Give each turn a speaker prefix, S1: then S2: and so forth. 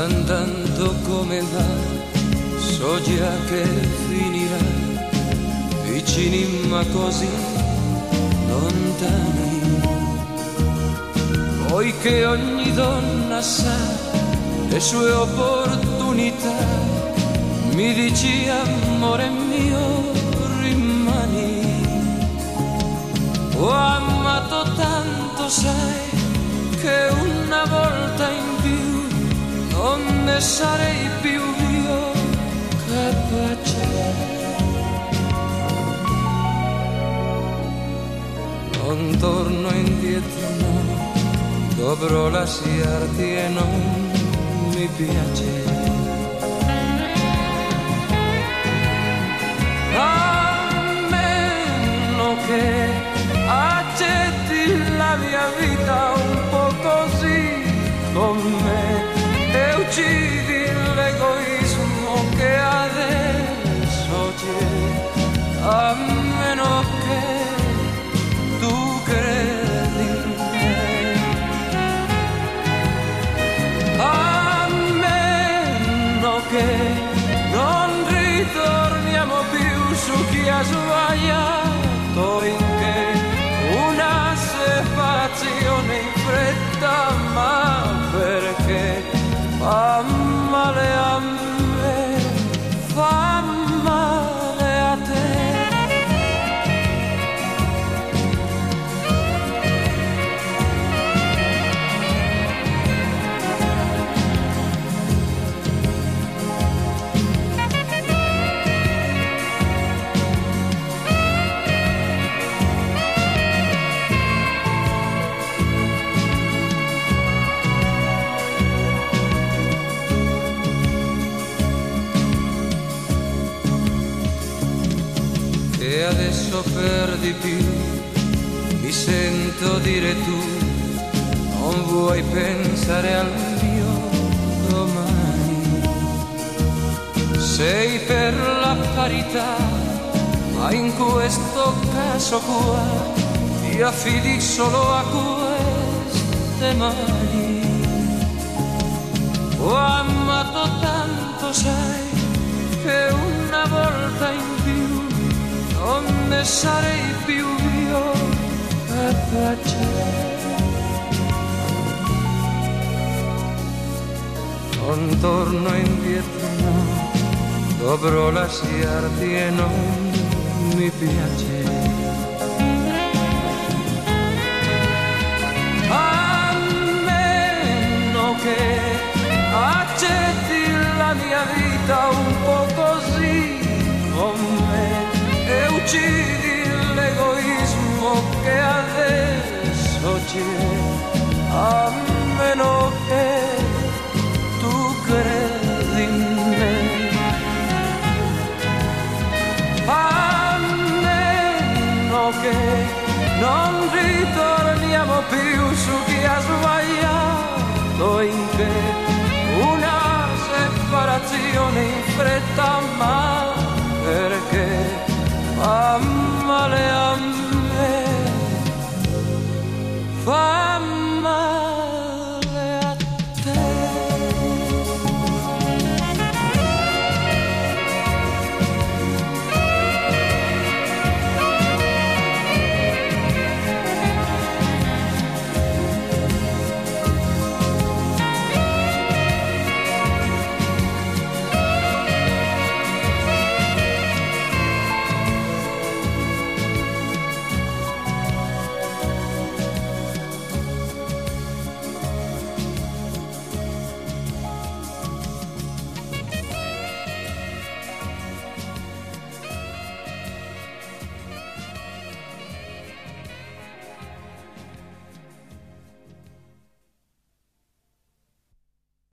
S1: andando come va, so già che finirà, vicini ma così lontani. Poiché ogni donna sa le sue opportunità, mi dici amore mio rimani. Ho amato tanto sai che una volta in più non ne sarei più io capace. Non torno indietro, no, dovrò lasciarti e non mi piace. A meno che accetti la mia vita un po' così com'è e uccidi l'egoismo che adesso c'è, a meno che tu credi in me, a meno che non ritorniamo più su chi ha sbagliato, in che una separazione in fretta, ma perché fa male a me, fa male a te. E adesso per di più mi sento dire tu, non vuoi pensare al mio domani. Sei per la parità, ma in questo caso qua ti affidi solo a queste mani. Ho amato tanto sai che una volta in più non ne sarei più io capace. Non torno indietro, no, dovrò lasciarti e non mi piace. A meno che accetti la mia vita un po' così com'è e uccidi l'egoismo che adesso c'è, a meno che tu credi in me, a meno che non ritorniamo più su chi ha sbagliato, in che una separazione in fretta, ma perché fa male a me, fa